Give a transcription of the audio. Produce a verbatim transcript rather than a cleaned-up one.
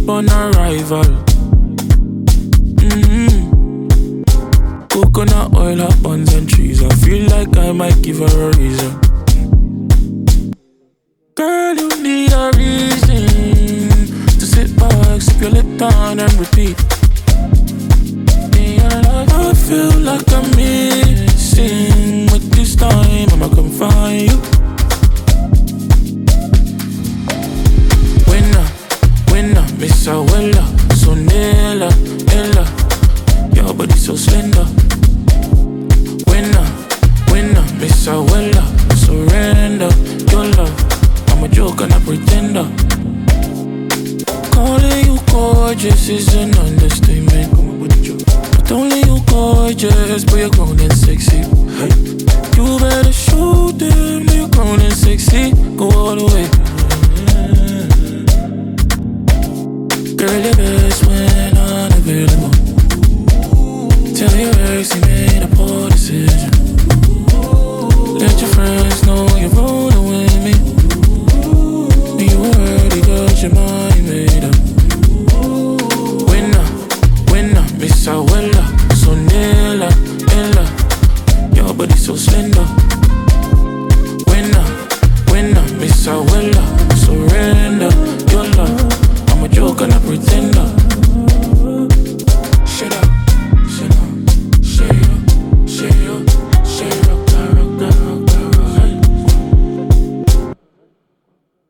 on arrival. Mm-hmm. Coconut oil, hot buns and trees. I feel like I might give her a reason. Girl, you need a reason to sit back, sip your lip down and repeat. I feel like I'm missing, but this time I'ma come find you. Winner, winner, Miss Awella, so Nella, Ella, your body so slender. Winner, winner, Miss Awella, surrender your love. I'm a joke and a pretender. Calling you gorgeous is an understatement. Come on with the joke. Not only you gorgeous, but you're grown and sexy. Hey. You better show